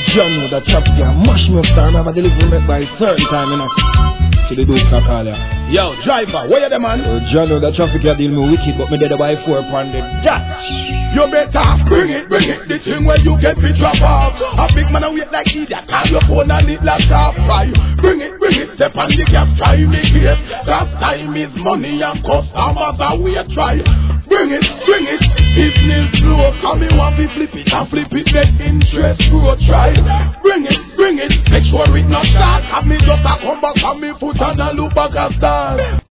John know that traffic can mash me up time. I have a delivery met by a certain time, you know. See the dude can call ya. Yo, driver, where you the man? John know that traffic can deal me wicked, but me dead by 4 pound the dash. You better bring it, the thing where you get me drop off. A big man a wait like idiot, call your phone and it laptop fry. Bring it, step on the gas, try me here. Cause time is money and customers are we try. Bring it, business slow, come me want to flip it and flip it, make interest grow, try. Bring it, make sure it not start. Have me just a come back on me foot and a look back and start.